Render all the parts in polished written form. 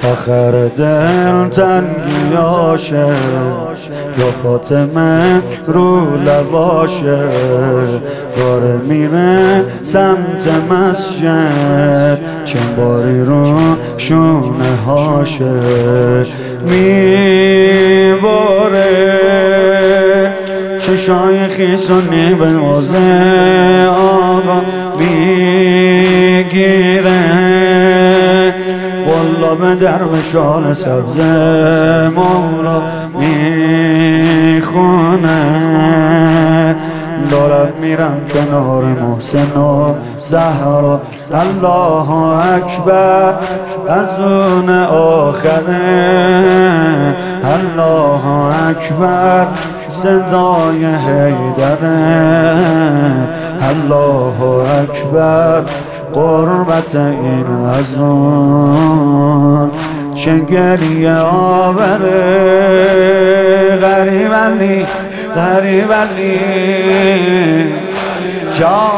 آخر دل تنگیاشه یا فاطمه رو لباشه داره میره سمت مسجد چنباری رو شونه هاشه میباره چشای خیسونی به موزه آقا میگیره والله به درب شال سبز مولا میخونه دارم میرم کنار محسن و زهرا الله اکبر از اون آخره الله اکبر صدای حیدره الله اکبر قربت این از اون چه گریه آوره غریب علی غریب علی جان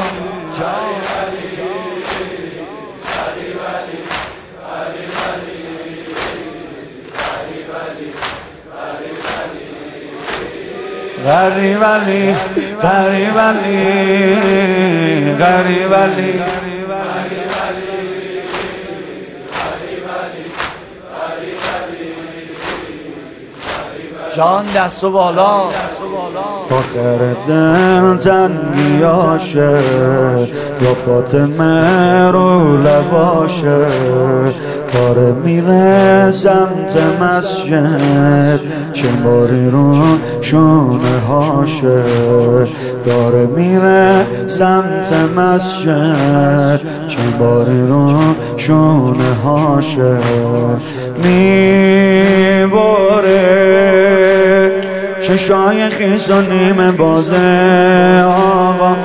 غریب علی غریب علی غریب علی جان دست و بالا آخر دل تنگیاشه یا فاطمه رو لباشه داره میره سمت مسجد چنباری رو شونه هاشه داره میره سمت مسجد چنباری رو شونه هاشه میباره چشای خیس و نیم بازه آقا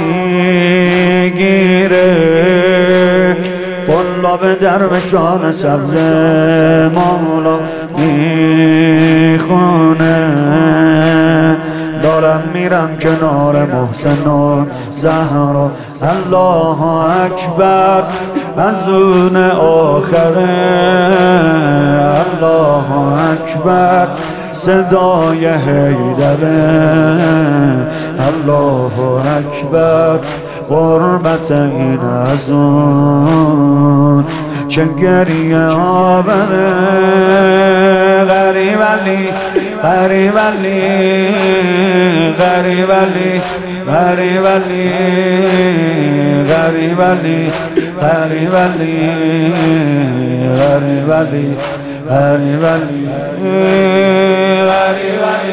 میگیره قلاب درب شان سبز مولا میخونه دارم میرم کنار محسن و زهرا الله اکبر از اون آخره الله اکبر صدای حیدره الله اکبر قربت این از اون چه گریه آوره غریب علی غریب علی غریب علی غریب علی غریب علی غریب علی غریب علی غریب علی غریب علی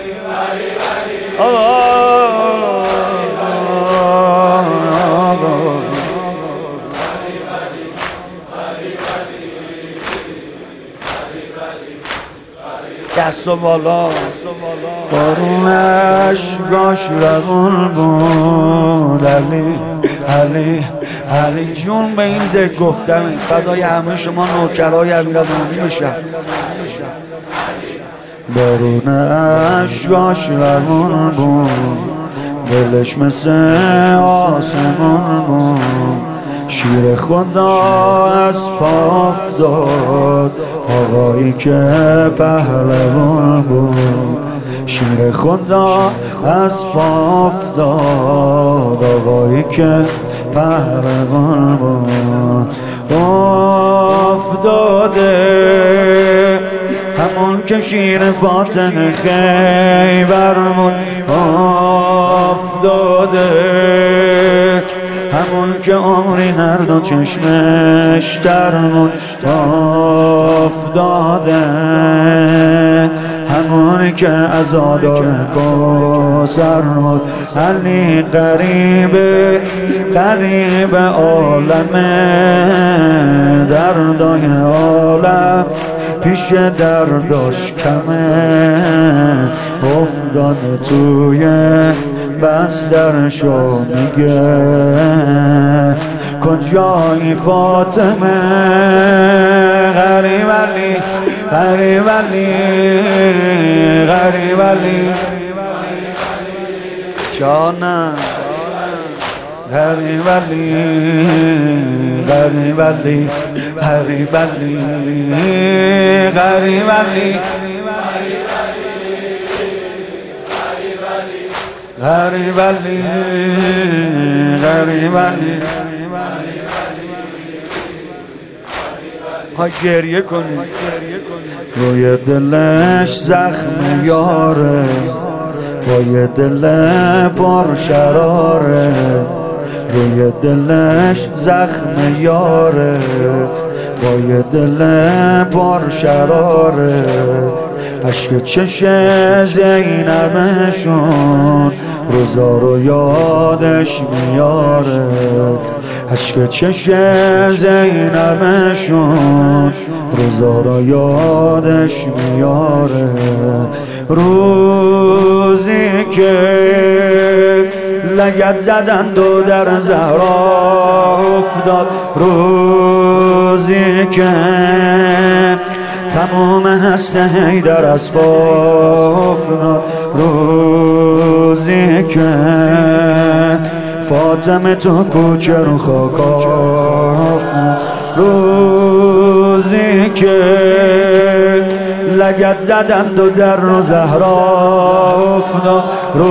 دست و بالا بارونش گاش روون بود علی علی علی جون به این ذکر گفتن فدای همه شما نوکرای امیرالمومنین بشم بارونش گاش روون بود دلش مثل آسمون بود شیر خدا از پا افتاد آقایی که پهلوان بود شیر خدا از پا افتاد آقایی که پهلوان بود افتاده همون که شیر فاتح خیبرمون افتاده همون که عمری هر دو چشمش درمون افتاده همون که عزادار کوثرمون علی قریب قریب عالمه دردای عالم پیش درداش کمه افتاده توی بسترشو میگه کجایی فاطمه غریب علی غریب علی غریب علی جانم غریب علی غریب علی غریب علی غریب علی غریب علی غریب علی ها گریه کنی روی دلش زخم یاره با یه دل پر شراره روی دلش زخم یاره با یه دل پر شراره عشق چش زینبشون روزا رو یادش میاره عشق چش زینبشون روزا رو یادش میاره روزی که لگد زدند و در زهرا افتاد روزی که تمام هست حیدر از پا افتاد روزی که فاطمه تو کوچه رو خاک افتاد روزی که لگد زدند و در رو زهرا افتاد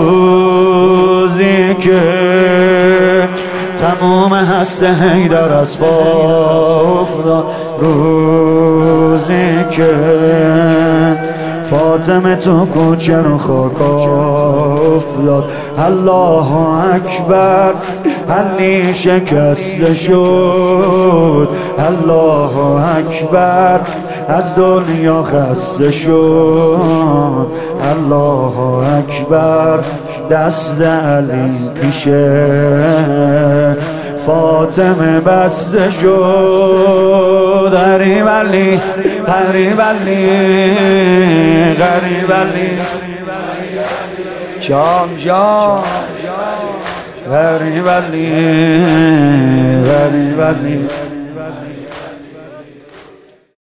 روزی که تمام هست حیدر از پا افتاد روزی که فاطمه تو کوچه رو خاک افتاد الله اکبر علی شکسته شد الله اکبر از دنیا خسته شد الله اکبر دست علی پیشه فاطمه بسته شد غریب علی غریب علی غریب علی جان جان غریب علی غریب علی